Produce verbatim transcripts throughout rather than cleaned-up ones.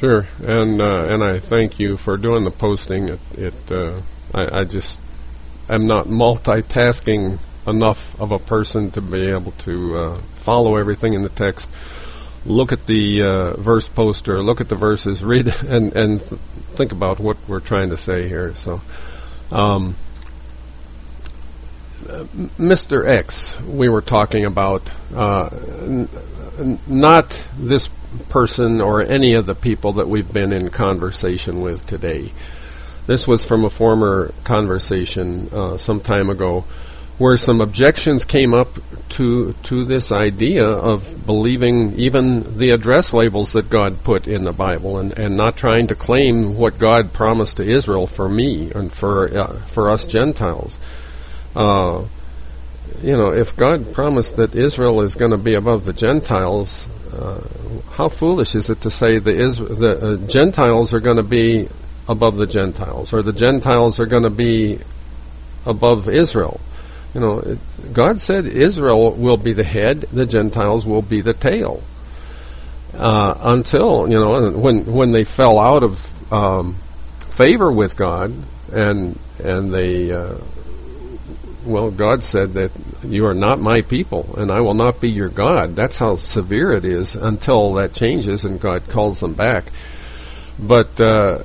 Sure, and uh, and I thank you for doing the posting. It, it uh, I, I just am not multitasking enough of a person to be able to uh, follow everything in the text, look at the uh, verse poster, look at the verses, read, and and th- think about what we're trying to say here. So, um, Mister X, we were talking about uh, n- n- not this person or any of the people that we've been in conversation with today. This was from a former conversation uh, some time ago, where some objections came up to to this idea of believing even the address labels that God put in the Bible, and, and not trying to claim what God promised to Israel for me and for uh, for us Gentiles. Uh, you know, if God promised that Israel is going to be above the Gentiles, uh, how foolish is it to say the, Isra- the uh, Gentiles are going to be above the Gentiles, or the Gentiles are going to be above Israel? You know, it, God said Israel will be the head, the Gentiles will be the tail. Uh, until, you know, when when they fell out of um, favor with God, and and they, uh, well, God said that you are not my people, and I will not be your God. That's how severe it is until that changes and God calls them back. But, uh,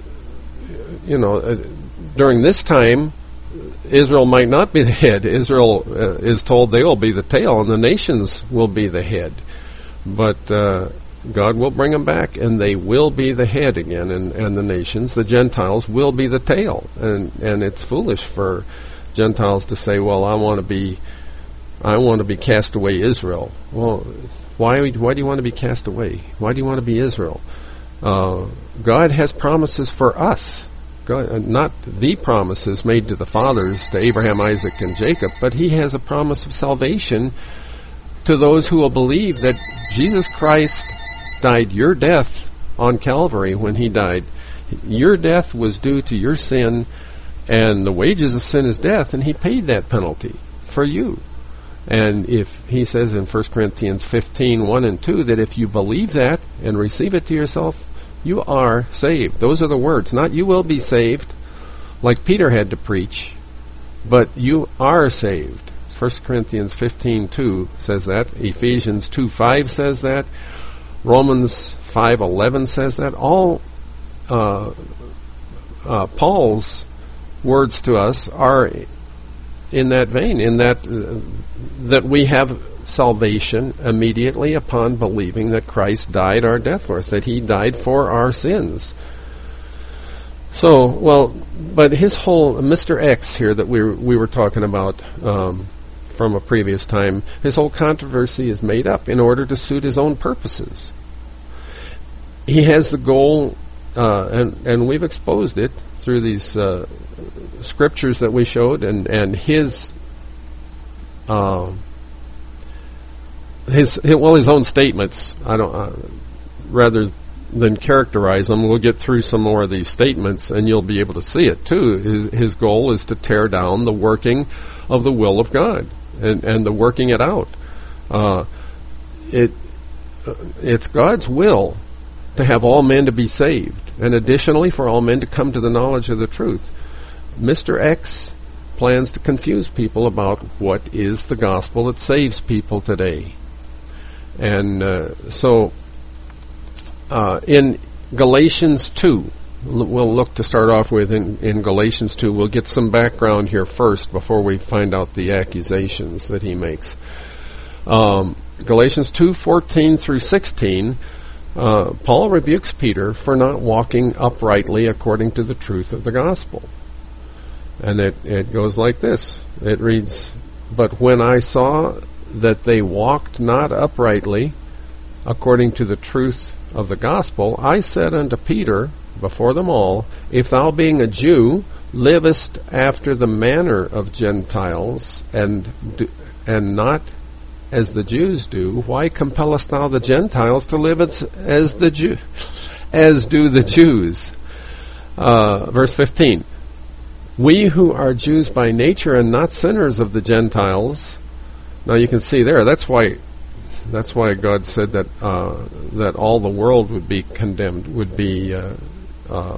you know, uh, during this time, Israel might not be the head. Israel uh, is told they will be the tail, and the nations will be the head. But uh, God will bring them back, and they will be the head again, and, and the nations, the Gentiles, will be the tail. And and it's foolish for Gentiles to say, "Well, I want to be, I want to be cast away Israel." Well, why why do you want to be cast away? Why do you want to be Israel? Uh, God has promises for us. God, uh, not the promises made to the fathers, to Abraham, Isaac, and Jacob, but He has a promise of salvation to those who will believe that Jesus Christ died your death on Calvary when He died. Your death was due to your sin, and the wages of sin is death, and He paid that penalty for you. And if He says in First Corinthians fifteen, one and two, that if you believe that and receive it to yourself, you are saved. Those are the words. Not you will be saved, like Peter had to preach, but you are saved. First Corinthians fifteen, two says that. Ephesians two, five says that. Romans five, eleven says that. All uh, uh, Paul's words to us are in that vein, in that uh, that we have salvation immediately upon believing that Christ died our death for us, that He died for our sins. So, well, but his whole, Mister X here that we were, we were talking about um, from a previous time, his whole controversy is made up in order to suit his own purposes. He has the goal, uh, and, and we've exposed it through these uh, scriptures that we showed, and, and his... Uh, His, well, his own statements. I don't. Uh, rather than characterize them, we'll get through some more of these statements, and you'll be able to see it too. His, his goal is to tear down the working of the will of God and and the working it out. Uh, it uh, it's God's will to have all men to be saved, and additionally for all men to come to the knowledge of the truth. Mister X plans to confuse people about what is the gospel that saves people today. And uh, so uh, in Galatians two, l- we'll look to start off with in, in Galatians two. We'll get some background here first before we find out the accusations that he makes. Um, Galatians two, fourteen through sixteen, uh, Paul rebukes Peter for not walking uprightly according to the truth of the gospel. And it, it goes like this. It reads, "But when I saw that they walked not uprightly according to the truth of the gospel, I said unto Peter before them all, If thou being a Jew livest after the manner of Gentiles, and do, and not as the Jews do, why compellest thou the Gentiles to live as, as the Jew, as do the Jews?" Uh, verse fifteen. "We who are Jews by nature and not sinners of the Gentiles." Now you can see there, that's why That's why God said that uh, that all the world would be condemned, would be uh, uh,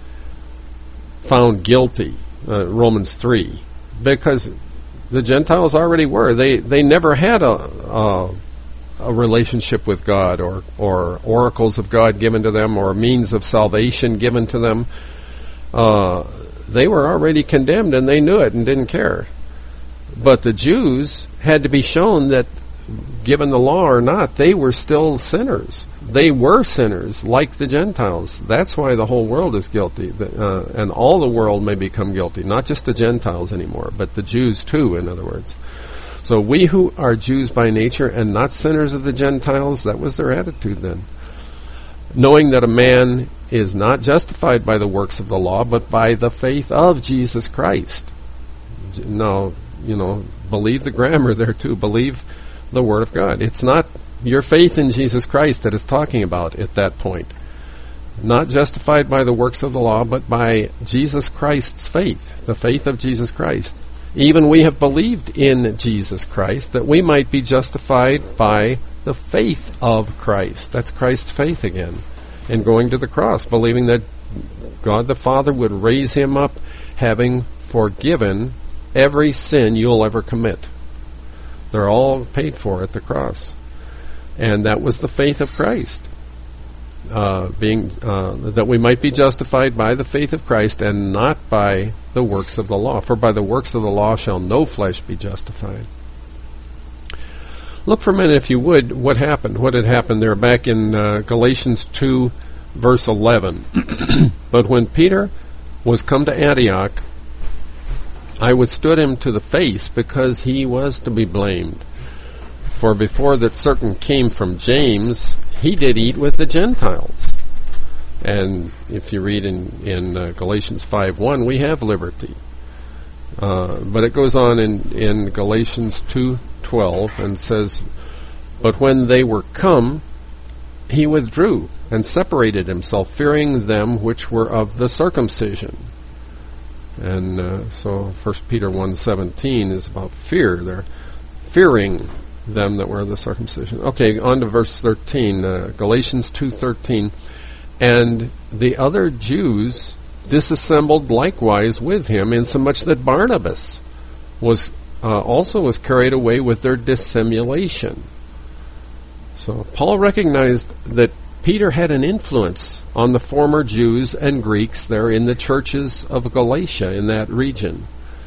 found guilty. Uh, Romans three, because the Gentiles already were. They they never had a, a a relationship with God, or or oracles of God given to them, or means of salvation given to them. Uh, they were already condemned, and they knew it and didn't care. But the Jews had to be shown that, given the law or not, they were still sinners. They were sinners, like the Gentiles. That's why the whole world is guilty, uh, and all the world may become guilty, not just the Gentiles anymore, but the Jews too, in other words. So we who are Jews by nature and not sinners of the Gentiles, that was their attitude then. Knowing that a man is not justified by the works of the law, but by the faith of Jesus Christ. Now, you know, believe the grammar there too. Believe the Word of God. It's not your faith in Jesus Christ that it's talking about at that point. Not justified by the works of the law, but by Jesus Christ's faith, the faith of Jesus Christ. Even we have believed in Jesus Christ, that we might be justified by the faith of Christ. That's Christ's faith again. And going to the cross, believing that God the Father would raise him up, having forgiven every sin you'll ever commit. They're all paid for at the cross. And that was the faith of Christ. Uh, being uh, that we might be justified by the faith of Christ and not by the works of the law. For by the works of the law shall no flesh be justified. Look for a minute, if you would, what happened. What had happened there back in uh, Galatians two, verse eleven. But when Peter was come to Antioch, I withstood him to the face, because he was to be blamed. For before that certain came from James, he did eat with the Gentiles. And if you read in, in uh, Galatians five one, we have liberty. Uh, but it goes on in, in Galatians two twelve and says, But when they were come, he withdrew and separated himself, fearing them which were of the circumcision. And uh, so First Peter one seventeen is about fear. They're fearing them that were of the circumcision. Okay, on to verse thirteen, uh, Galatians two thirteen. And the other Jews disassembled likewise with him, insomuch that Barnabas was uh, also was carried away with their dissimulation. So Paul recognized that Peter had an influence on the former Jews and Greeks there in the churches of Galatia, in that region.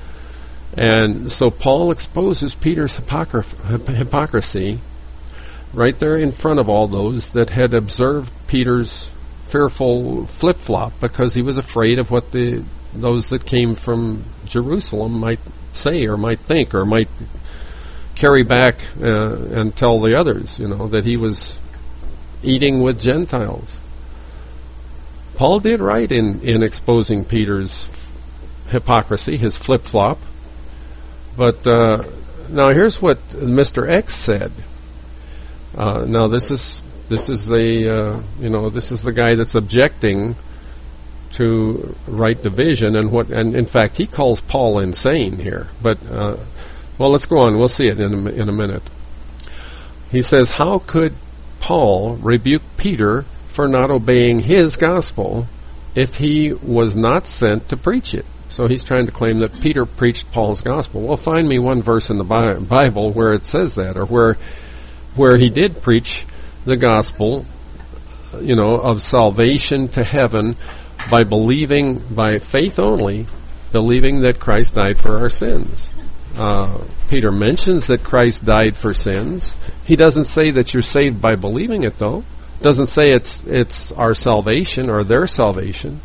And so Paul exposes Peter's hypocr- hypocrisy right there in front of all those that had observed Peter's fearful flip-flop, because he was afraid of what the those that came from Jerusalem might say or might think or might carry back uh, and tell the others, you know, that he was eating with Gentiles. Paul did right in, in exposing Peter's hypocrisy, his flip-flop. But uh, now here's what Mister X said. Uh, now this is this is the uh, you know this is the guy that's objecting to right division, and what and in fact he calls Paul insane here. But uh, well, let's go on. We'll see it in a, in a minute. He says, "How could Paul rebuke Peter for not obeying his gospel if he was not sent to preach it?" So he's trying to claim that Peter preached Paul's gospel. Well, find me one verse in the Bible where it says that, or where where he did preach the gospel, you know, of salvation to heaven by believing, by faith only, believing that Christ died for our sins. Uh, Peter mentions that Christ died for sins. He doesn't say that you're saved by believing it, though. Doesn't say it's it's our salvation or their salvation.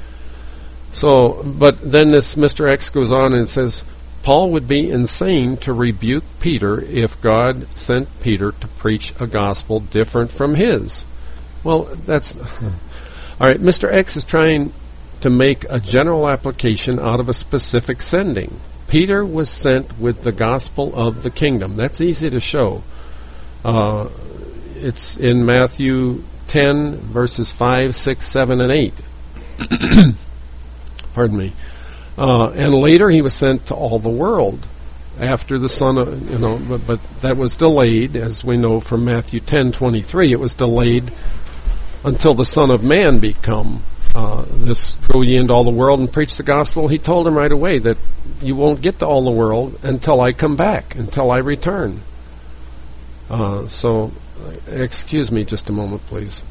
So, but then this Mister X goes on and says, Paul would be insane to rebuke Peter if God sent Peter to preach a gospel different from his. Well, that's... All right, Mister X is trying to make a general application out of a specific sending. Peter was sent with the gospel of the kingdom. That's easy to show. Uh, it's in Matthew ten, verses five, six, seven, and eight. Pardon me. Uh, and later he was sent to all the world. after the Son of, you know, but, but that was delayed, as we know from Matthew ten twenty-three. It was delayed until the Son of Man become uh, this, go ye into all the world and preach the gospel. He told him right away that you won't get to all the world until I come back, until I return. Uh, so, excuse me just a moment, please.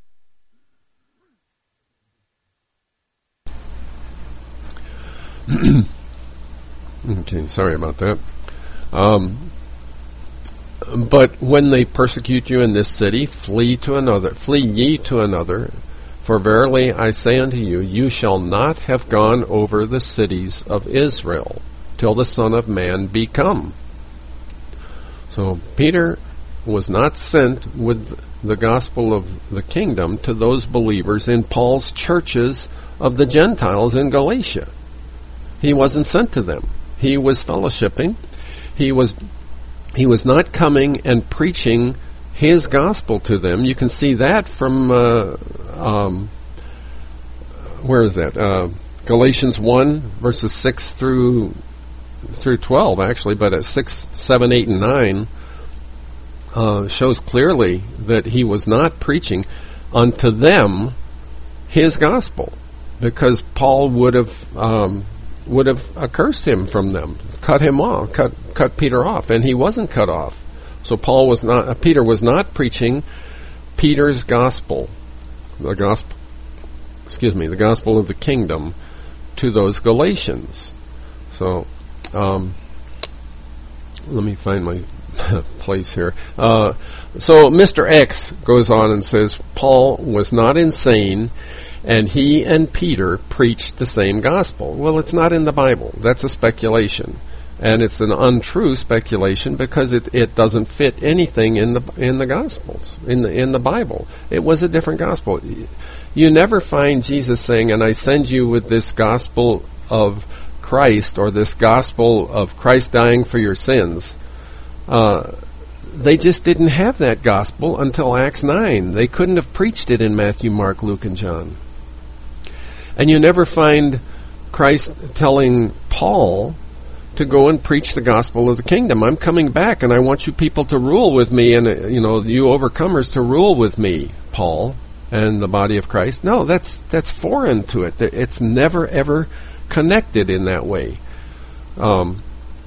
Okay, sorry about that. Um, but when they persecute you in this city, flee to another, flee ye to another. For verily I say unto you, you shall not have gone over the cities of Israel till the Son of Man be come. So Peter was not sent with the gospel of the kingdom to those believers in Paul's churches of the Gentiles in Galatia. He wasn't sent to them. He was fellowshipping. He was he was not coming and preaching his gospel to them. You can see that from uh, um, where is that? Uh, Galatians one verses six through through twelve, actually, but at six, seven, eight, and nine uh, shows clearly that he was not preaching unto them his gospel, because Paul would have um, would have accursed him from them, cut him off, cut cut Peter off, and he wasn't cut off. So Paul was not, uh, Peter was not preaching Peter's gospel, the gospel, excuse me, the gospel of the kingdom to those Galatians. So, um, let me find my place here. Uh, so Mister X goes on and says Paul was not insane, and he and Peter preached the same gospel. Well, it's not in the Bible. That's a speculation. And it's an untrue speculation because it, it doesn't fit anything in the in the Gospels, in the in the Bible. It was a different gospel. You never find Jesus saying, and I send you with this gospel of Christ, or this gospel of Christ dying for your sins. Uh, they just didn't have that gospel until Acts nine. They couldn't have preached it in Matthew, Mark, Luke, and John. And you never find Christ telling Paul to go and preach the gospel of the kingdom. I'm coming back, and I want you people to rule with me, and uh, you know, you overcomers to rule with me, Paul, and the body of Christ. No, that's that's foreign to it. It's never ever connected in that way. Um,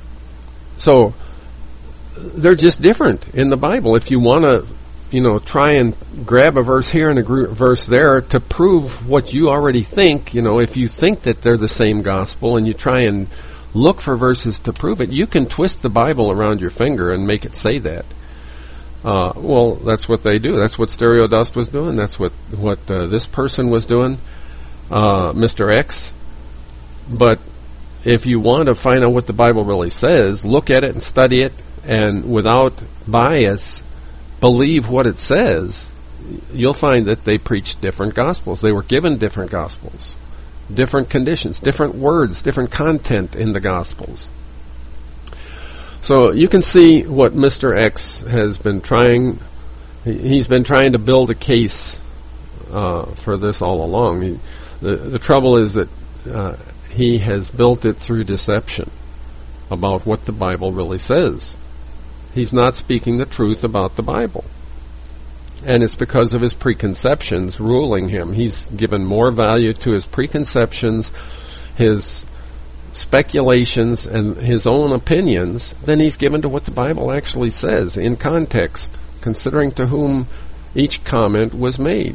so they're just different in the Bible. If you want to, you know, try and grab a verse here and a gr- verse there to prove what you already think, you know, if you think that they're the same gospel and you try and look for verses to prove it, you can twist the Bible around your finger and make it say that. Uh, well, that's what they do. That's what Stereo Dust was doing. That's what, what uh, this person was doing, uh, Mister X. But if you want to find out what the Bible really says, look at it and study it, and without bias, believe what it says, you'll find that they preached different gospels. They were given different gospels. Different conditions, different words, different content in the Gospels. So you can see what Mister X has been trying, he's been trying to build a case uh, for this all along. He, the, the trouble is that uh, he has built it through deception about what the Bible really says. He's not speaking the truth about the Bible. And it's because of his preconceptions ruling him. He's given more value to his preconceptions, his speculations, and his own opinions than he's given to what the Bible actually says in context, considering to whom each comment was made.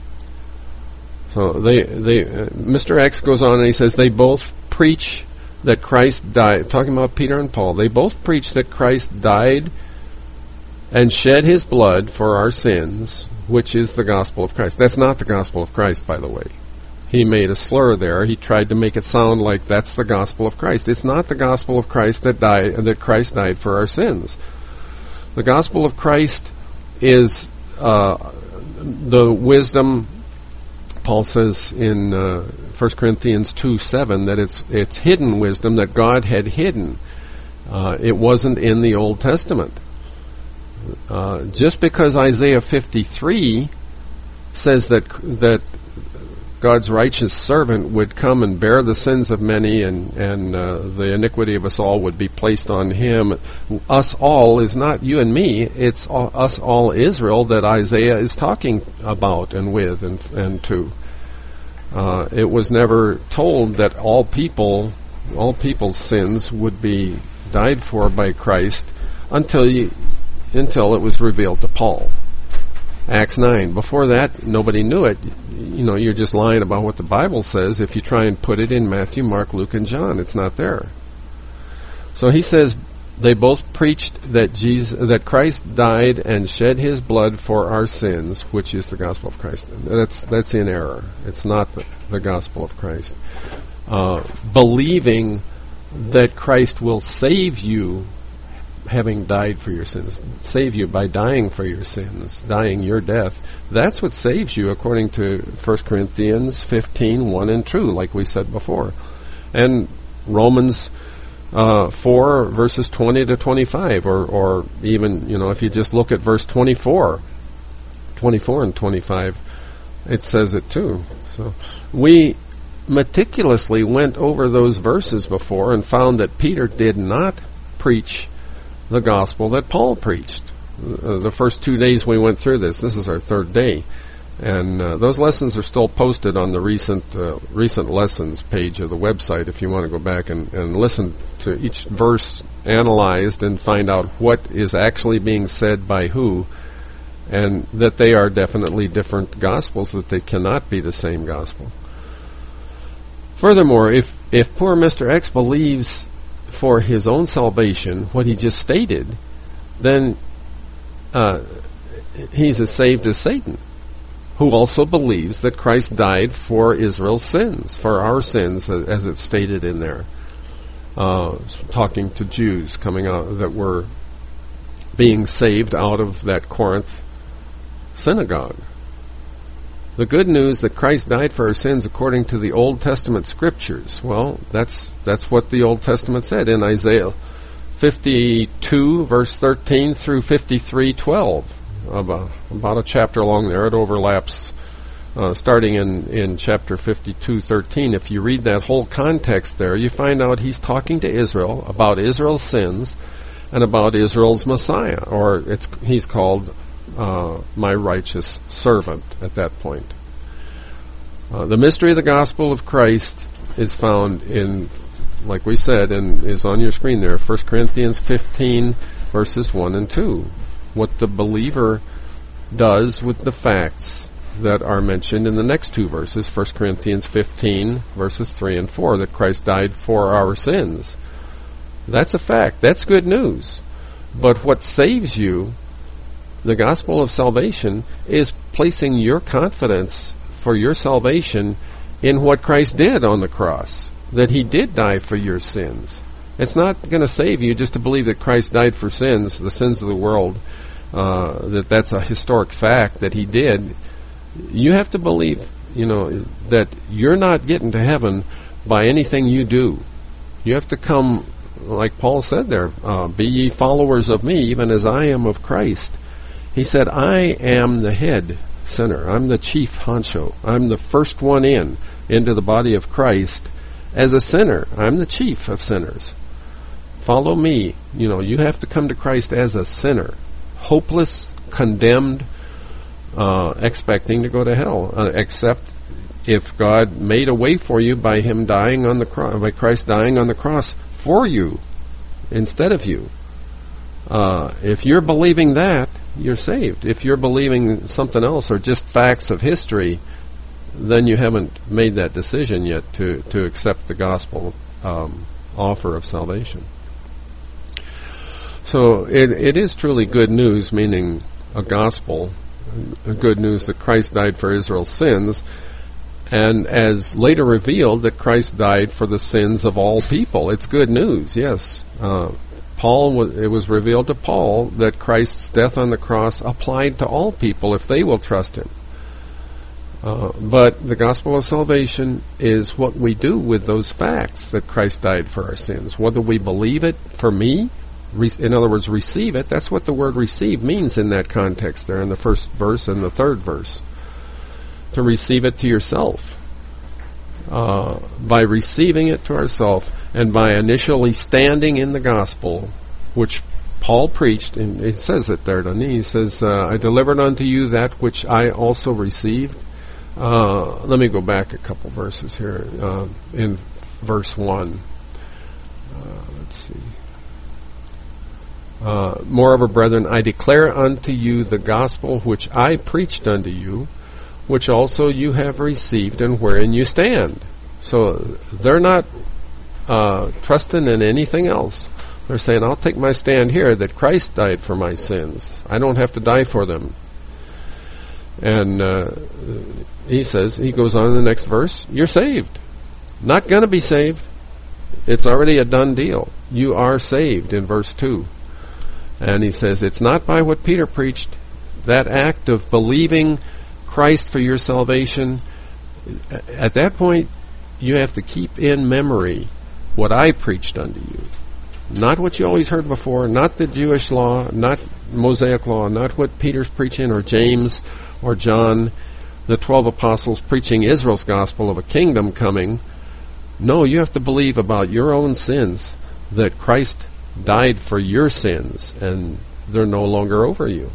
So they, they, uh, Mister X goes on and he says they both preach that Christ died. Talking about Peter and Paul, they both preach that Christ died and shed his blood for our sins, which is the gospel of Christ. That's not the gospel of Christ, by the way. He made a slur there. He tried to make it sound like that's the gospel of Christ. It's not the gospel of Christ that died, that Christ died for our sins. The gospel of Christ is uh, the wisdom. Paul says in uh, First Corinthians two seven that it's it's hidden wisdom that God had hidden. Uh, it wasn't in the Old Testament. Uh, just because Isaiah fifty-three says that that God's righteous servant would come and bear the sins of many, and, and uh, the iniquity of us all would be placed on him. Us all is not you and me, it's all, us all Israel that Isaiah is talking about and with and, and to. Uh, it was never told that all people, all people's sins would be died for by Christ until you, until it was revealed to Paul. Acts nine. Before that, nobody knew it. You know, you're just lying about what the Bible says if you try and put it in Matthew, Mark, Luke, and John. It's not there. So he says they both preached that Jesus, that Christ died and shed his blood for our sins, which is the gospel of Christ. That's that's in error. It's not the, the gospel of Christ. Uh, believing that Christ will save you, having died for your sins, save you by dying for your sins, dying your death. That's what saves you, according to First Corinthians fifteen, one and two, like we said before. And Romans uh, four, verses twenty to twenty-five, or, or even, you know, if you just look at verse twenty-four, twenty-four and twenty-five, it says it too. So we meticulously went over those verses before and found that Peter did not preach the gospel that Paul preached. Uh, the first two days we went through this. This is our third day, and uh, those lessons are still posted on the recent uh, recent lessons page of the website. If you want to go back and, and listen to each verse analyzed and find out what is actually being said by who, and that they are definitely different gospels, that they cannot be the same gospel. Furthermore, if if poor Mister X believes for his own salvation what he just stated, then uh, he's as saved as Satan, who also believes that Christ died for Israel's sins, for our sins, as it's stated in there. Uh, talking to Jews coming out that were being saved out of that Corinth synagogue. The good news that Christ died for our sins according to the Old Testament scriptures. Well, that's that's what the Old Testament said in Isaiah fifty-two, verse thirteen through fifty-three, twelve. About, about a chapter along there. It overlaps uh, starting in, in chapter fifty-two, thirteen. If you read that whole context there, you find out he's talking to Israel about Israel's sins and about Israel's Messiah, or it's he's called Uh, my righteous servant at that point. Uh, the mystery of the gospel of Christ is found in, like we said, and is on your screen there, First Corinthians fifteen, verses one and two. What the believer does with the facts that are mentioned in the next two verses, First Corinthians fifteen, verses three and four, that Christ died for our sins. That's a fact. That's good news. But what saves you, the gospel of salvation, is placing your confidence for your salvation in what Christ did on the cross, that he did die for your sins. It's not going to save you just to believe that Christ died for sins, the sins of the world, uh, that that's a historic fact that he did. You have to believe, you know, that you're not getting to heaven by anything you do. You have to come, like Paul said there, uh, be ye followers of me, even as I am of Christ. He said, I am the head sinner. I'm the chief honcho. I'm the first one in, into the body of Christ as a sinner. I'm the chief of sinners. Follow me. You know, you have to come to Christ as a sinner. Hopeless, condemned, uh, expecting to go to hell. Uh, except if God made a way for you by him dying on the cross, by Christ dying on the cross for you, instead of you. Uh, if you're believing that, you're saved. If you're believing something else or just facts of history, then you haven't made that decision yet to, to accept the gospel um, offer of salvation. So it, it is truly good news, meaning a gospel, a good news that Christ died for Israel's sins, and as later revealed, that Christ died for the sins of all people. It's good news, yes. Uh, Paul, it was revealed to Paul that Christ's death on the cross applied to all people if they will trust him. Uh, but the gospel of salvation is what we do with those facts that Christ died for our sins. Whether we believe it for me, re- in other words, receive it, that's what the word receive means in that context there in the first verse and the third verse. To receive it to yourself. uh, by receiving it to ourselves and by initially standing in the gospel, which Paul preached, and it says it there, doesn't he? He says, uh, I delivered unto you that which I also received. Uh, let me go back a couple verses here. Uh, in verse one. Uh, let's see. Uh, Moreover, brethren, I declare unto you the gospel which I preached unto you, which also you have received, and wherein you stand. So they're not uh, trusting in anything else. They're saying, I'll take my stand here that Christ died for my sins. I don't have to die for them. And uh, he says, he goes on in the next verse, you're saved. Not going to be saved. It's already a done deal. You are saved in verse two. And he says, it's not by what Peter preached. That act of believing Christ for your salvation, at that point, you have to keep in memory what I preached unto you. Not what you always heard before, not the Jewish law, not Mosaic law, not what Peter's preaching, or James, or John, the twelve apostles preaching Israel's gospel of a kingdom coming. No, you have to believe about your own sins, that Christ died for your sins, and they're no longer over you.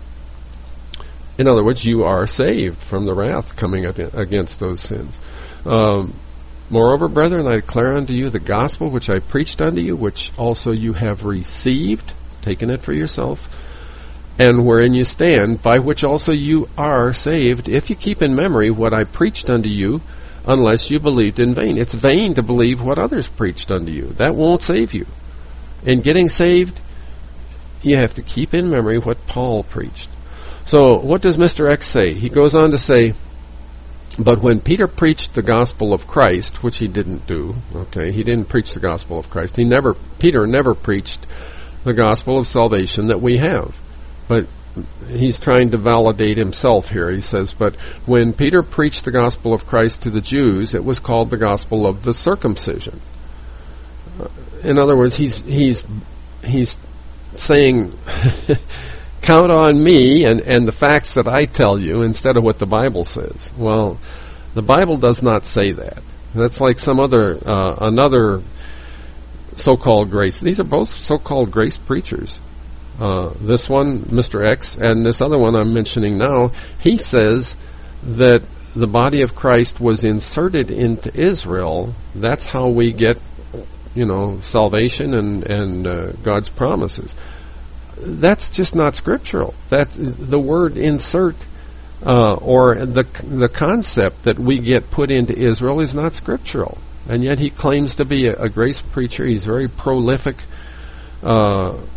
In other words, you are saved from the wrath coming against those sins. Um, Moreover, brethren, I declare unto you the gospel which I preached unto you, which also you have received, taken it for yourself, and wherein you stand, by which also you are saved, if you keep in memory what I preached unto you, unless you believed in vain. It's vain to believe what others preached unto you. That won't save you. In getting saved, you have to keep in memory what Paul preached. So, what does Mister X say? He goes on to say, but when Peter preached the gospel of Christ, which he didn't do, okay, he didn't preach the gospel of Christ. He never, Peter never preached the gospel of salvation that we have. But he's trying to validate himself here. He says, but when Peter preached the gospel of Christ to the Jews, it was called the gospel of the circumcision. In other words, he's he's he's saying, count on me and, and the facts that I tell you instead of what the Bible says. Well, the Bible does not say that. That's like some other, uh, another so-called grace. These are both so-called grace preachers. Uh, this one, Mister X, and this other one I'm mentioning now, he says that the body of Christ was inserted into Israel. That's how we get, you know, salvation and, and uh, God's promises. That's just not scriptural. That the word insert uh, or the the concept that we get put into Israel is not scriptural. And yet he claims to be a, a grace preacher. He's very prolific. Uh, uh,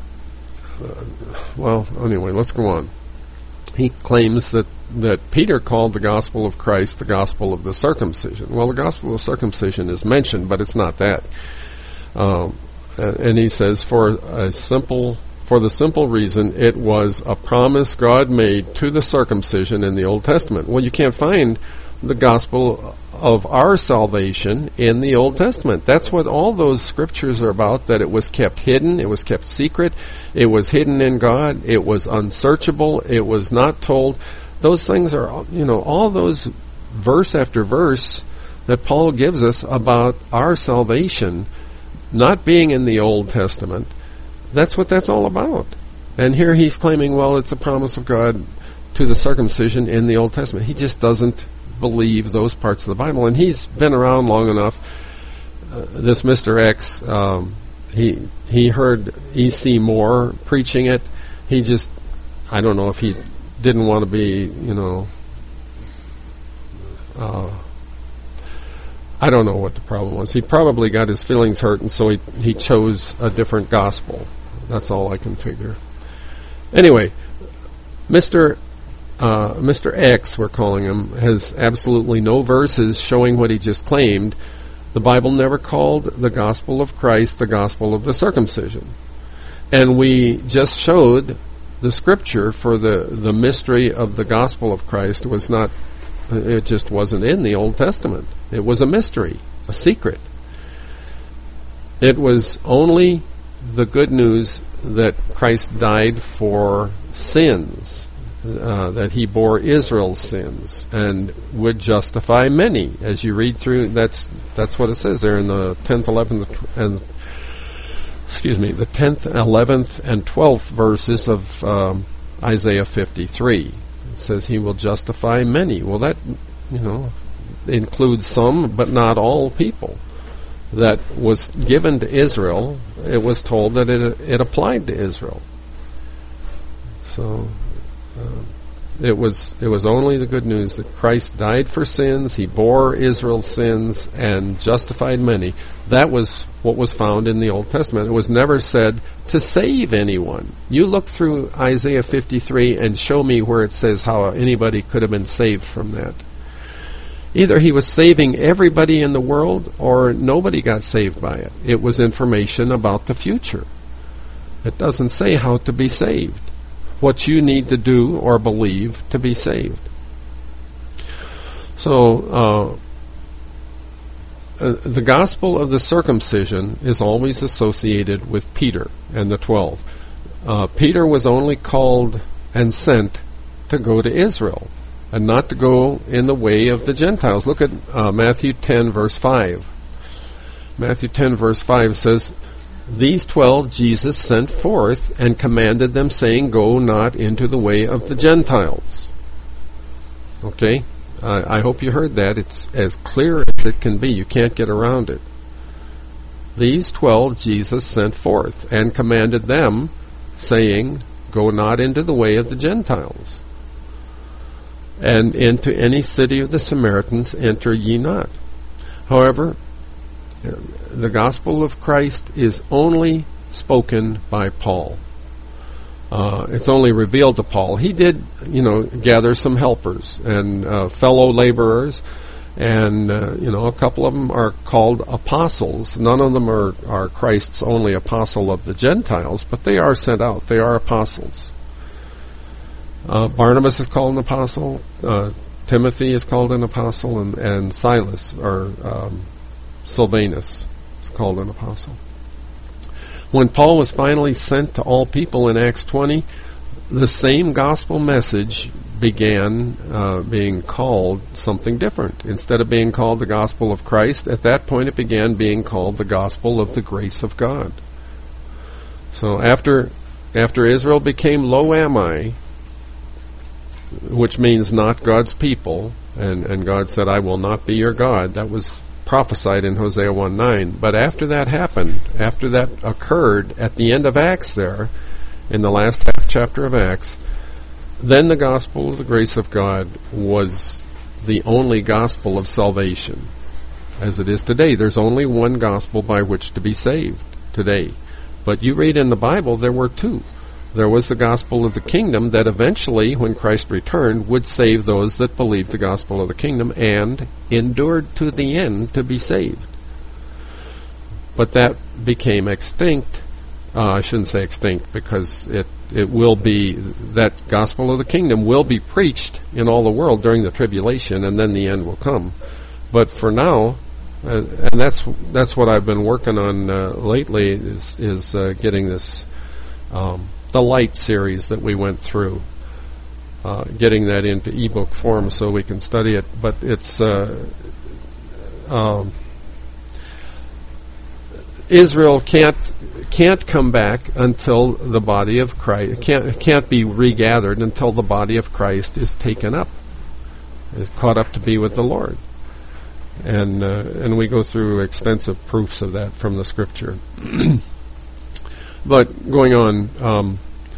well, anyway, let's go on. He claims that, that Peter called the gospel of Christ the gospel of the circumcision. Well, the gospel of circumcision is mentioned, but it's not that. Um, and he says, for a simple... For the simple reason it was a promise God made to the circumcision in the Old Testament. Well, you can't find the gospel of our salvation in the Old Testament. That's what all those scriptures are about, that it was kept hidden, it was kept secret, it was hidden in God, it was unsearchable, it was not told. Those things are, you know, all those verse after verse that Paul gives us about our salvation not being in the Old Testament. That's what that's all about. And here he's claiming, well, it's a promise of God to the circumcision in the Old Testament. He just doesn't believe those parts of the Bible. And he's been around long enough. Uh, this Mister X, um, he he heard E C Moore preaching it. He just, I don't know if he didn't want to be, you know, uh, I don't know what the problem was. He probably got his feelings hurt, and so he he chose a different gospel. That's all I can figure. Anyway, Mister Uh, Mister X, we're calling him, has absolutely no verses showing what he just claimed. The Bible never called the gospel of Christ the gospel of the circumcision. And we just showed the scripture for the, the mystery of the gospel of Christ was not, it just wasn't in the Old Testament. It was a mystery, a secret. It was only the good news that Christ died for sins. uh, that he bore Israel's sins and would justify many. As you read through, that's that's what it says there in the tenth, eleventh, and excuse me, the tenth, eleventh, and twelfth verses of um, Isaiah fifty-three. It says he will justify many. Well, that, you know, includes some, but not all people. That was given to Israel. It was told that it it applied to Israel. So uh, it was it was only the good news that Christ died for sins, he bore Israel's sins, and justified many. That was what was found in the Old Testament. It was never said to save anyone. You look through Isaiah fifty-three and show me where it says how anybody could have been saved from that. Either he was saving everybody in the world, or nobody got saved by it. It was information about the future. It doesn't say how to be saved, what you need to do or believe to be saved. So, uh, uh, the gospel of the circumcision is always associated with Peter and the twelve. Uh, Peter was only called and sent to go to Israel, and not to go in the way of the Gentiles. Look at uh, Matthew ten, verse five. Matthew ten, verse five says, "These twelve Jesus sent forth, and commanded them, saying, Go not into the way of the Gentiles." Okay? Uh, I hope you heard that. It's as clear as it can be. You can't get around it. These twelve Jesus sent forth, and commanded them, saying, Go not into the way of the Gentiles, and into any city of the Samaritans enter ye not. However, the gospel of Christ is only spoken by Paul. Uh, it's only revealed to Paul. He did, you know, gather some helpers and uh, fellow laborers, and, uh, you know, a couple of them are called apostles. None of them are, are Christ's only apostle of the Gentiles, but they are sent out. They are apostles. Uh, Barnabas is called an apostle. Uh, Timothy is called an apostle, and, and Silas, or um, Silvanus, is called an apostle. When Paul was finally sent to all people in Acts twenty, the same gospel message began uh, being called something different. Instead of being called the gospel of Christ, at that point it began being called the gospel of the grace of God. So after after Israel became Lo Ami, which means not God's people, and, and God said, I will not be your God. That was prophesied in Hosea one nine. But after that happened, after that occurred at the end of Acts there, in the last half chapter of Acts, then the gospel of the grace of God was the only gospel of salvation. As it is today, there's only one gospel by which to be saved today. But you read in the Bible, there were two. There was the gospel of the kingdom that eventually, when Christ returned, would save those that believed the gospel of the kingdom and endured to the end to be saved. But that became extinct. Uh, I shouldn't say extinct, because it, it will be, that gospel of the kingdom will be preached in all the world during the tribulation, and then the end will come. But for now, uh, and that's that's what I've been working on uh, lately, is, is uh, getting this... Um, the Light series that we went through, uh, getting that into ebook form so we can study it. But it's uh, um, Israel can't can't come back until the body of Christ can't can't be regathered until the body of Christ is taken up, is caught up to be with the Lord, and uh, and we go through extensive proofs of that from the Scripture. But going on, um,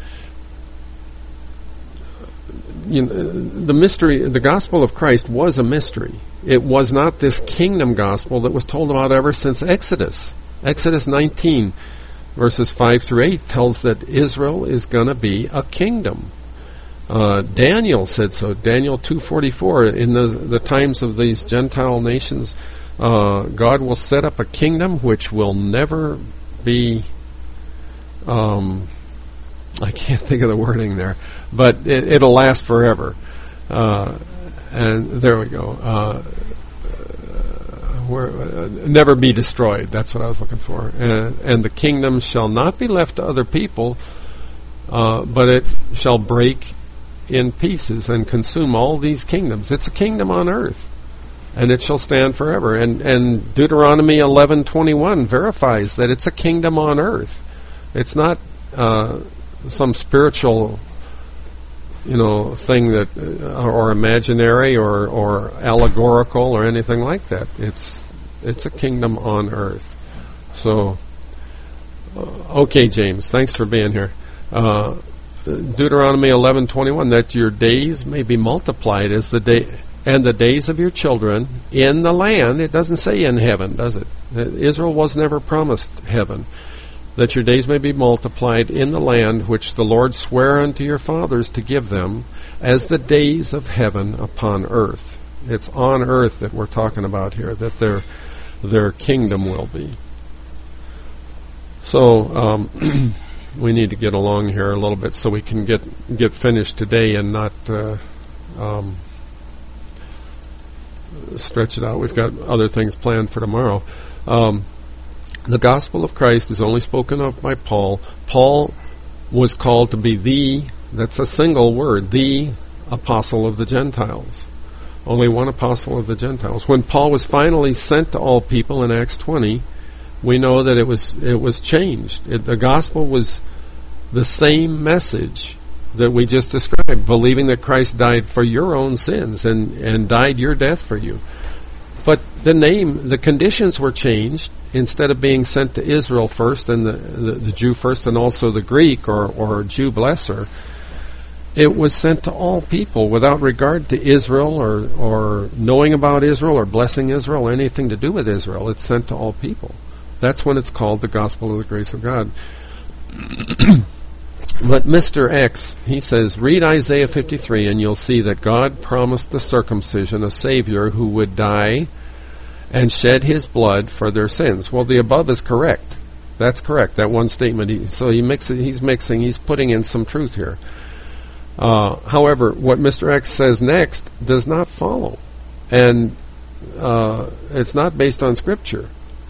you know, the mystery, the gospel of Christ was a mystery. It was not this kingdom gospel that was told about ever since Exodus. Exodus nineteen, verses five through eight, tells that Israel is going to be a kingdom. Uh, Daniel said so. Daniel two forty-four, in the, the times of these Gentile nations, uh, God will set up a kingdom which will never be... Um, I can't think of the wording there, but it, it'll last forever. Uh, and there we go. Uh, where, uh, never be destroyed. That's what I was looking for. And, and the kingdom shall not be left to other people, uh, but it shall break in pieces and consume all these kingdoms. It's a kingdom on earth, and it shall stand forever. And, and Deuteronomy eleven twenty-one verifies that it's a kingdom on earth. It's not uh, some spiritual, you know, thing that, uh, or imaginary, or, or allegorical, or anything like that. It's it's a kingdom on earth. So, uh, okay, James, thanks for being here. Uh, Deuteronomy eleven twenty-one, that your days may be multiplied as the day, and the days of your children in the land. It doesn't say in heaven, does it? Israel was never promised heaven. That your days may be multiplied in the land which the Lord sware unto your fathers to give them, as the days of heaven upon earth. It's on earth that we're talking about here, that their their kingdom will be. So um, we need to get along here a little bit so we can get get finished today and not uh, um, stretch it out. We've got other things planned for tomorrow. Um, the gospel of Christ is only spoken of by Paul. Paul was called to be the, that's a single word, the apostle of the Gentiles. Only one apostle of the Gentiles. When Paul was finally sent to all people in Acts twenty, we know that it was it was changed. It, the gospel was the same message that we just described, believing that Christ died for your own sins and, and died your death for you. But the name, the conditions were changed. Instead of being sent to Israel first and the, the, the Jew first and also the Greek or, or Jew blesser, it was sent to all people without regard to Israel or, or knowing about Israel or blessing Israel or anything to do with Israel. It's sent to all people. That's when it's called the gospel of the grace of God. But Mister X, he says, read Isaiah fifty-three and you'll see that God promised the circumcision a Savior who would die and shed his blood for their sins. Well, the above is correct. That's correct, that one statement. He, so he mix, he's mixing, he's putting in some truth here. Uh, however, what Mister X says next does not follow. And uh, it's not based on Scripture.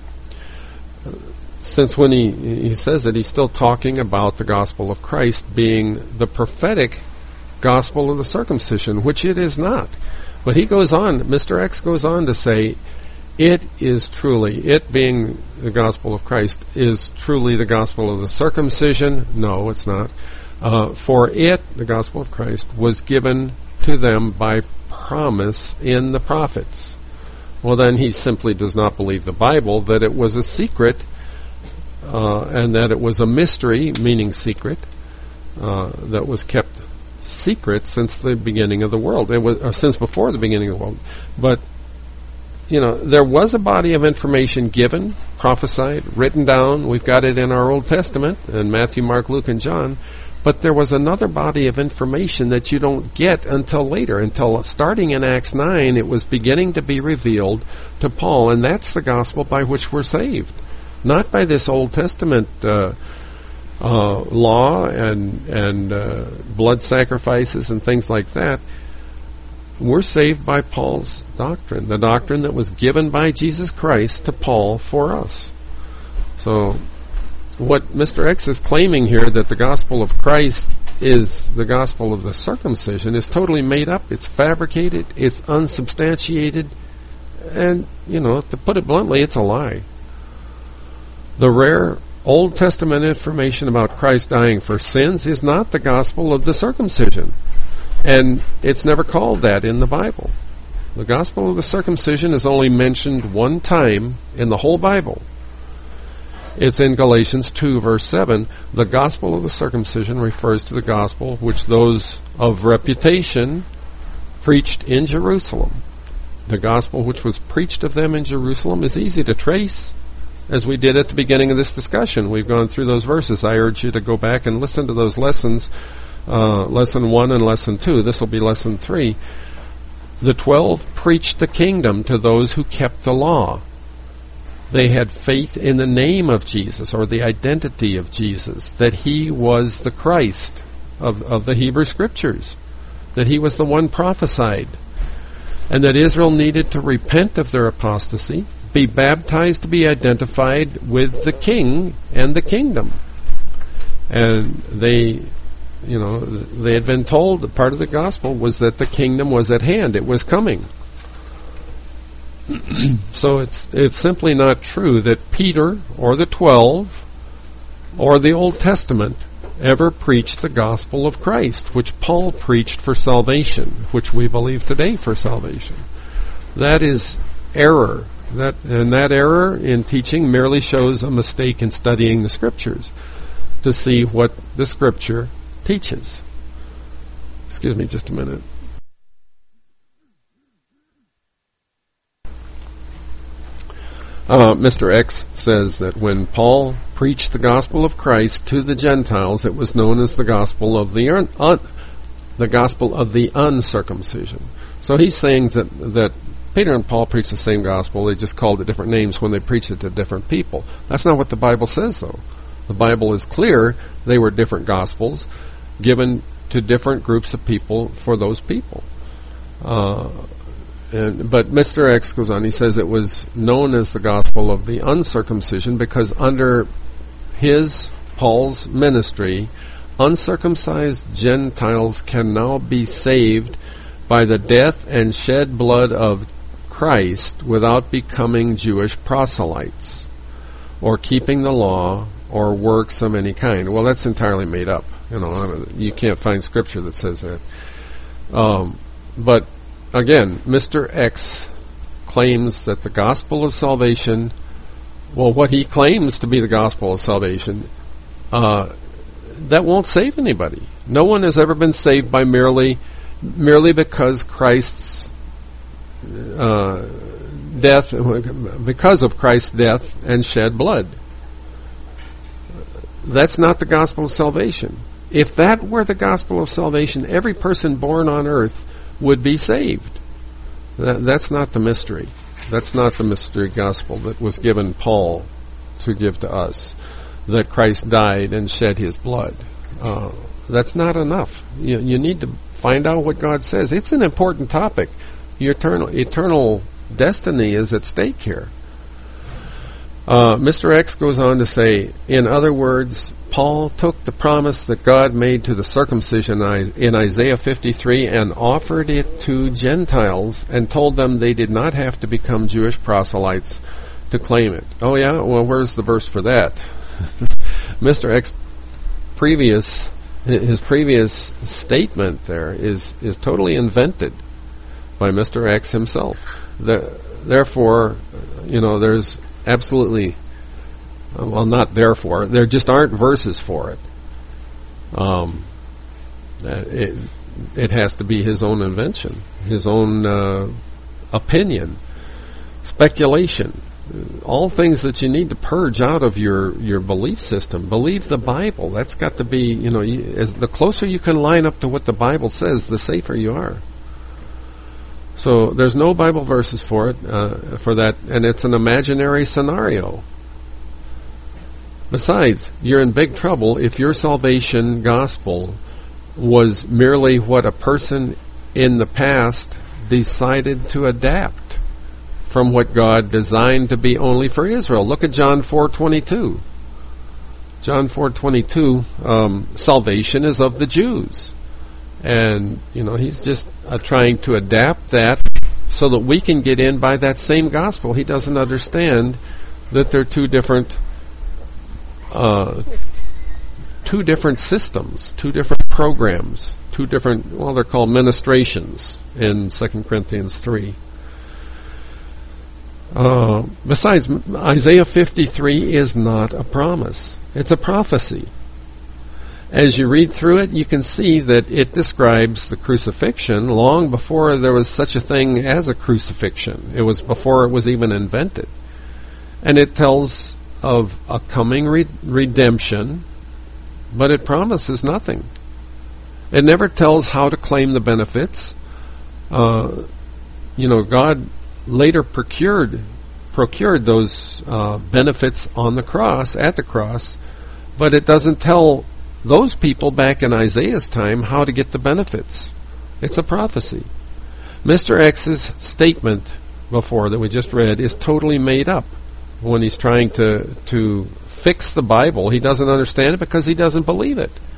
Since when he, he says that, he's still talking about the gospel of Christ being the prophetic gospel of the circumcision, which it is not. But he goes on, Mister X goes on to say, it is truly, it being the gospel of Christ, is truly the gospel of the circumcision. No, it's not. Uh, for it, the gospel of Christ, was given to them by promise in the prophets. Well, then he simply does not believe the Bible, that it was a secret, uh, and that it was a mystery, meaning secret, uh, that was kept secret since the beginning of the world. It was, or since before the beginning of the world. But, you know, there was a body of information given, prophesied, written down. We've got it in our Old Testament, in Matthew, Mark, Luke, and John. But there was another body of information that you don't get until later. Until starting in Acts nine, it was beginning to be revealed to Paul. And that's the gospel by which we're saved. Not by this Old Testament uh, uh, law and, and uh, blood sacrifices and things like that. We're saved by Paul's doctrine. The doctrine that was given by Jesus Christ to Paul for us. So what Mister X is claiming here, that the gospel of Christ is the gospel of the circumcision, is totally made up. It's fabricated. It's unsubstantiated. And, you know, to put it bluntly, it's a lie. The rare Old Testament information about Christ dying for sins is not the gospel of the circumcision. And it's never called that in the Bible. The gospel of the circumcision is only mentioned one time in the whole Bible. It's in Galatians two, verse seven. The gospel of the circumcision refers to the gospel which those of reputation preached in Jerusalem. The gospel which was preached of them in Jerusalem is easy to trace, as we did at the beginning of this discussion. We've gone through those verses. I urge you to go back and listen to those lessons, uh, lesson one and lesson two. This will be lesson three. The twelve preached the kingdom to those who kept the law. They had faith in the name of Jesus, or the identity of Jesus, that he was the Christ of, of the Hebrew Scriptures, that he was the one prophesied, and that Israel needed to repent of their apostasy, be baptized to be identified with the king and the kingdom. And they you know, they had been told that part of the gospel was that the kingdom was at hand. It was coming. So it's it's simply not true that Peter or the twelve or the Old Testament ever preached the gospel of Christ, which Paul preached for salvation, which we believe today for salvation. That is error. That and that error in teaching merely shows a mistake in studying the Scriptures to see what the Scripture teaches. Excuse me just a minute. Uh, Mister X says that when Paul preached the gospel of Christ to the Gentiles, it was known as the gospel of the un, un, the gospel of the uncircumcision. So he's saying that that Peter and Paul preached the same gospel. They just called it different names when they preached it to different people. That's not what the Bible says, though. The Bible is clear. They were different gospels given to different groups of people for those people. Uh, and, but Mister X goes on. He says it was known as the gospel of the uncircumcision because under his, Paul's ministry, uncircumcised Gentiles can now be saved by the death and shed blood of Christ without becoming Jewish proselytes or keeping the law or works of any kind. Well, that's entirely made up. You know, you can't find scripture that says that. Um, but again, Mister X claims that the gospel of salvation, well, what he claims to be the gospel of salvation, uh, that won't save anybody. No one has ever been saved by merely merely because Christ's uh, death, because of Christ's death and shed blood. That's not the gospel of salvation. If that were the gospel of salvation, every person born on earth would be saved. That, that's not the mystery. That's not the mystery gospel that was given Paul to give to us, that Christ died and shed his blood. Uh, that's not enough. You, you need to find out what God says. It's an important topic. Your eternal, eternal destiny is at stake here. Uh, Mister X goes on to say, in other words, Paul took the promise that God made to the circumcision in Isaiah fifty-three and offered it to Gentiles and told them they did not have to become Jewish proselytes to claim it. Oh yeah? Well, where's the verse for that? Mister X previous his previous statement there is, is totally invented by Mister X himself. The, therefore, you know, there's absolutely, well, not therefore, there just aren't verses for it. Um, it, it has to be his own invention, his own uh, opinion, speculation, all things that you need to purge out of your, your belief system. Believe the Bible. That's got to be, you know, you, as the closer you can line up to what the Bible says, the safer you are. So there's no Bible verses for it, uh, for that, and it's an imaginary scenario. Besides, you're in big trouble if your salvation gospel was merely what a person in the past decided to adapt from what God designed to be only for Israel. Look at John four twenty-two. John four twenty-two, um, salvation is of the Jews. And, you know, he's just uh, trying to adapt that so that we can get in by that same gospel. He doesn't understand that they're two different uh, two different systems, two different programs, two different, well, they're called ministrations in Second Corinthians three. Uh, besides, Isaiah fifty-three is not a promise. It's a prophecy. As you read through it, you can see that it describes the crucifixion long before there was such a thing as a crucifixion. It was before it was even invented. And it tells of a coming re- redemption, but it promises nothing. It never tells how to claim the benefits. Uh, you know, God later procured procured those uh, benefits on the cross, at the cross, but it doesn't tell those people back in Isaiah's time how to get the benefits. It's a prophecy. Mister X's statement before that we just read is totally made up. When he's trying to to fix the Bible, he doesn't understand it because he doesn't believe it.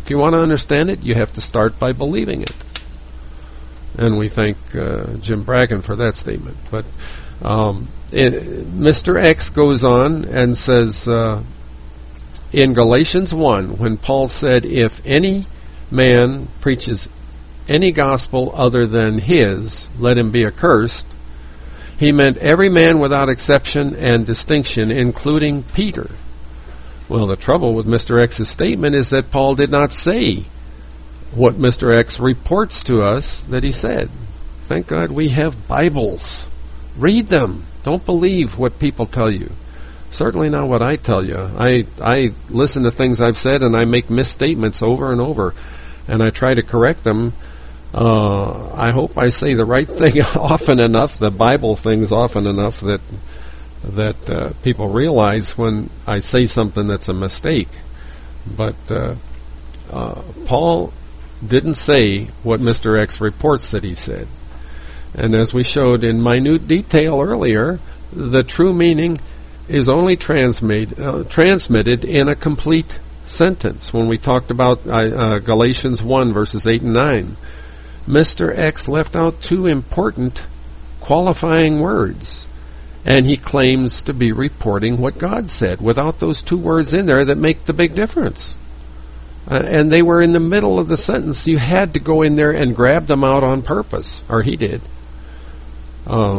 If you want to understand it, you have to start by believing it. And we thank uh, Jim Bracken for that statement. But um, it, Mister X goes on and says, uh, in Galatians one, when Paul said, if any man preaches any gospel other than his, let him be accursed, he meant every man without exception and distinction, including Peter. Well, the trouble with Mister X's statement is that Paul did not say what Mister X reports to us that he said. Thank God we have Bibles. Read them. Don't believe what people tell you. Certainly not what I tell you. I I listen to things I've said and I make misstatements over and over, and I try to correct them. Uh, I hope I say the right thing often enough, the Bible things often enough that that uh, people realize when I say something that's a mistake. But uh, uh, Paul didn't say what Mister X reports that he said. And as we showed in minute detail earlier, the true meaning is only transmit, uh, transmitted in a complete sentence. When we talked about uh, uh, Galatians one, verses eight and nine, Mister X left out two important qualifying words, and he claims to be reporting what God said without those two words in there that make the big difference. Uh, and they were in the middle of the sentence. You had to go in there and grab them out on purpose, or he did. Uh,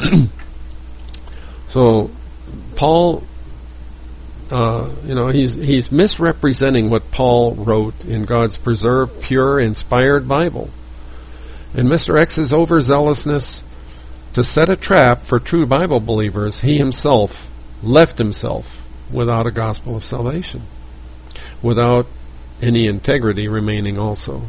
so Paul, uh, you know, he's he's misrepresenting what Paul wrote in God's preserved, pure, inspired Bible. In Mister X's overzealousness to set a trap for true Bible believers, he himself left himself without a gospel of salvation, without any integrity remaining also.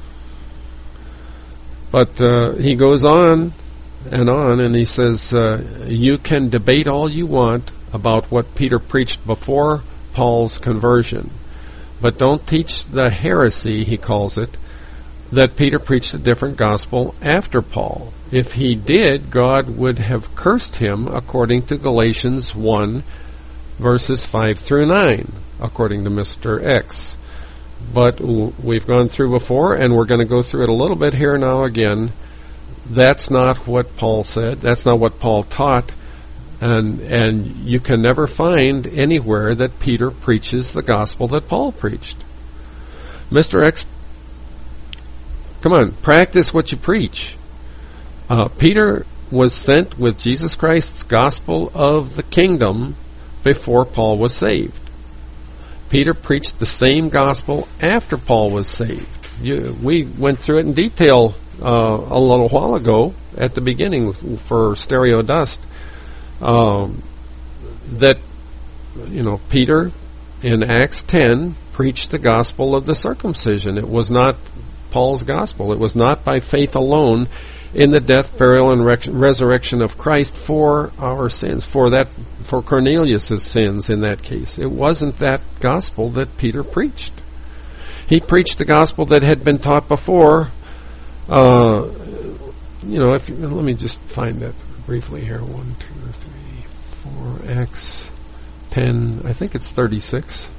But uh, he goes on and on, and he says, uh, you can debate all you want about what Peter preached before Paul's conversion, but don't teach the heresy, he calls it, that Peter preached a different gospel after Paul. If he did, God would have cursed him according to Galatians one, verses five through nine, according to Mister X. But w- we've gone through before, and we're going to go through it a little bit here now again. That's not what Paul said. That's not what Paul taught. And and you can never find anywhere that Peter preaches the gospel that Paul preached. Mister X, come on, practice what you preach. Uh, Peter was sent with Jesus Christ's gospel of the kingdom before Paul was saved. Peter preached the same gospel after Paul was saved. You, we went through it in detail uh, a little while ago at the beginning for Stereo Dust. Um, that, you know, Peter in Acts ten preached the gospel of the circumcision. It was not Paul's gospel. It was not by faith alone in the death, burial, and re- resurrection of Christ for our sins, for that, for Cornelius' sins in that case. It wasn't that gospel that Peter preached. He preached the gospel that had been taught before. Uh, you know, if let me just find that briefly here. One, two, three, four, Acts ten. I think it's thirty-six.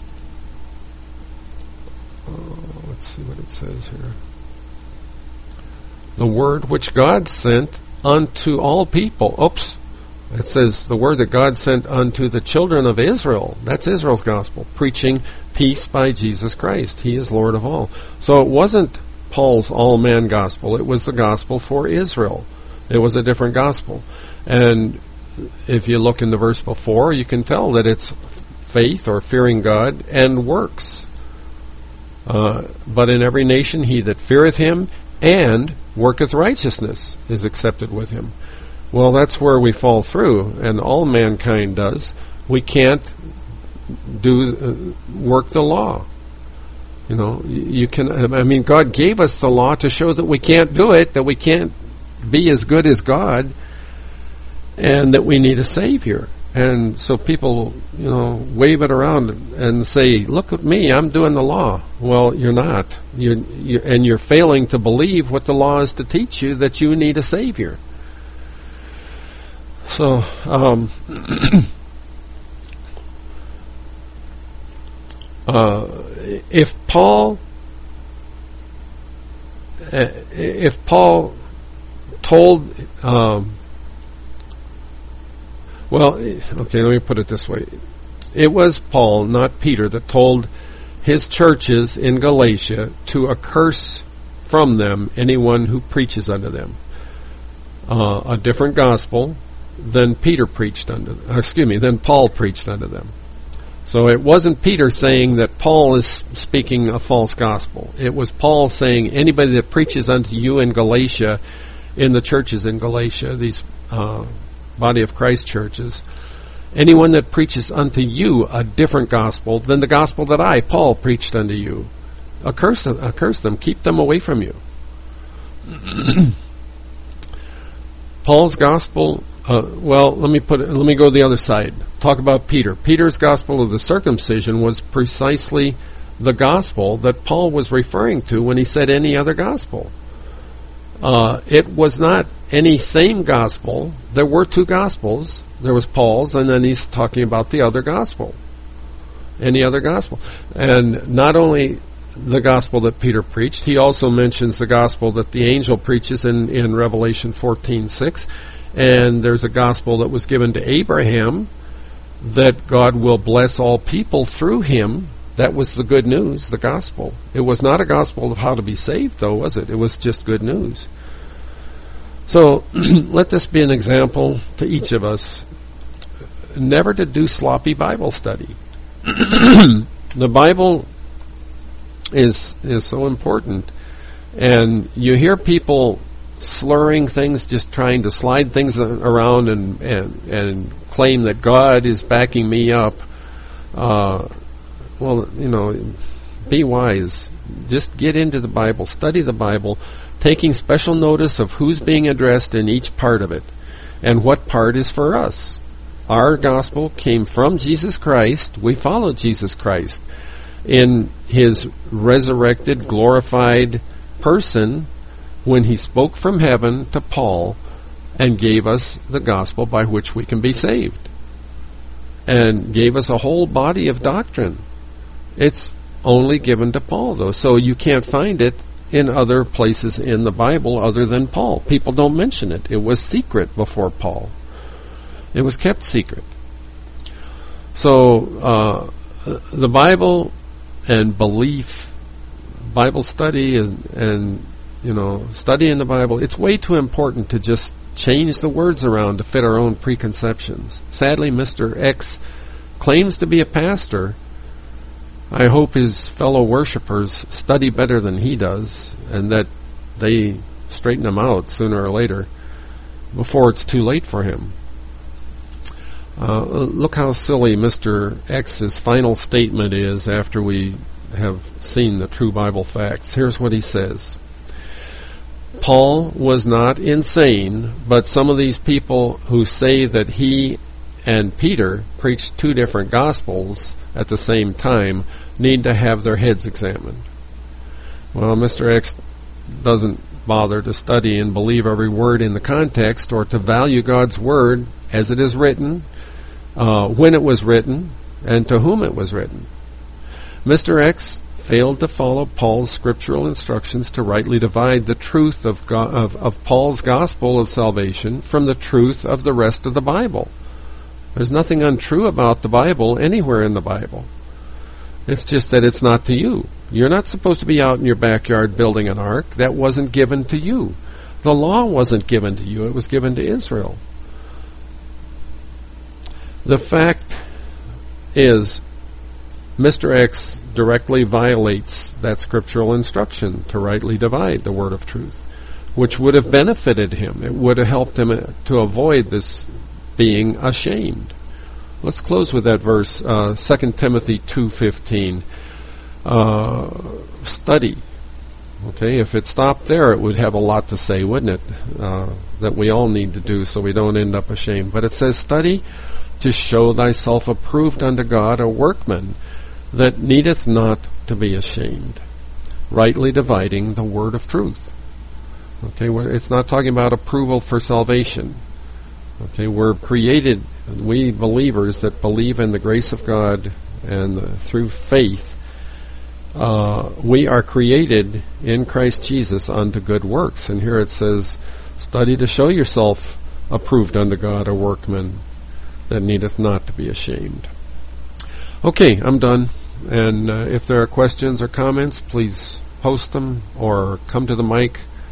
Uh, let's see what it says here. The word which God sent unto all people. Oops. It says the word that God sent unto the children of Israel. That's Israel's gospel. Preaching peace by Jesus Christ. He is Lord of all. So it wasn't Paul's all-man gospel. It was the gospel for Israel. It was a different gospel. And if you look in the verse before, you can tell that it's faith or fearing God and works. Uh, but in every nation he that feareth him and worketh righteousness is accepted with him. Well, that's where we fall through, and all mankind does. We can't do uh, work the law. You know, you can. I mean, God gave us the law to show that we can't do it, that we can't be as good as God, and that we need a Savior. And so people, you know, wave it around and say, "Look at me, I'm doing the law." Well, you're not. You're, you're, and you're failing to believe what the law is to teach you, that you need a Savior. So, um, uh, if Paul, uh, if Paul told, um, well, okay, let me put it this way. It was Paul, not Peter, that told his churches in Galatia to accurse from them anyone who preaches unto them uh, a different gospel than Peter preached unto them, excuse me, than Paul preached unto them. So it wasn't Peter saying that Paul is speaking a false gospel. It was Paul saying anybody that preaches unto you in Galatia, in the churches in Galatia, these uh, body of Christ churches, anyone that preaches unto you a different gospel than the gospel that I, Paul, preached unto you, accurse them, accurse them, keep them away from you. Paul's gospel, uh, well, let me put it, let me go to the other side. Talk about Peter. Peter's gospel of the circumcision was precisely the gospel that Paul was referring to when he said any other gospel. Uh, it was not any same gospel. There were two gospels. There was Paul's, and then he's talking about the other gospel. Any other gospel. And not only the gospel that Peter preached, he also mentions the gospel that the angel preaches in, in Revelation fourteen six. And there's a gospel that was given to Abraham, that God will bless all people through him. That was the good news, the gospel. It was not a gospel of how to be saved, though, was it? It was just good news. So, let this be an example to each of us, never to do sloppy Bible study. The Bible is is so important, and you hear people slurring things, just trying to slide things around and and, and claim that God is backing me up. Uh, well, you know, be wise. Just get into the Bible, study the Bible, taking special notice of who's being addressed in each part of it, and what part is for us. Our gospel came from Jesus Christ. We follow Jesus Christ in his resurrected, glorified person when he spoke from heaven to Paul and gave us the gospel by which we can be saved, and gave us a whole body of doctrine. It's only given to Paul, though, so you can't find it in other places in the Bible other than Paul. People don't mention it. It was secret before Paul. It was kept secret. So uh, the Bible and belief, Bible study, and, and you know, studying the Bible, it's way too important to just change the words around to fit our own preconceptions. Sadly, Mister X claims to be a pastor. I hope his fellow worshipers study better than he does, and that they straighten him out sooner or later before it's too late for him. Uh, look how silly Mister X's final statement is after we have seen the true Bible facts. Here's what he says. Paul was not insane, but some of these people who say that he and Peter preached two different gospels at the same time need to have their heads examined. Well, Mister X doesn't bother to study and believe every word in the context, or to value God's word as it is written, uh, when it was written, and to whom it was written. Mister X failed to follow Paul's scriptural instructions to rightly divide the truth of, go- of, of Paul's gospel of salvation from the truth of the rest of the Bible. There's nothing untrue about the Bible anywhere in the Bible. It's just that it's not to you. You're not supposed to be out in your backyard building an ark. That wasn't given to you. The law wasn't given to you. It was given to Israel. The fact is, Mister X directly violates that scriptural instruction to rightly divide the word of truth, which would have benefited him. It would have helped him to avoid this being ashamed. Let's close with that verse, uh, Second Timothy two fifteen. Uh, study. Okay, if it stopped there, it would have a lot to say, wouldn't it? Uh, that we all need to do so we don't end up ashamed. But it says, study to show thyself approved unto God, a workman that needeth not to be ashamed, rightly dividing the word of truth. Okay, it's not talking about approval for salvation. Okay, we're created, we believers that believe in the grace of God and the, through faith uh, we are created in Christ Jesus unto good works. And here it says, study to show yourself approved unto God, a workman that needeth not to be ashamed. Okay, I'm done. And uh, if there are questions or comments, please post them or come to the mic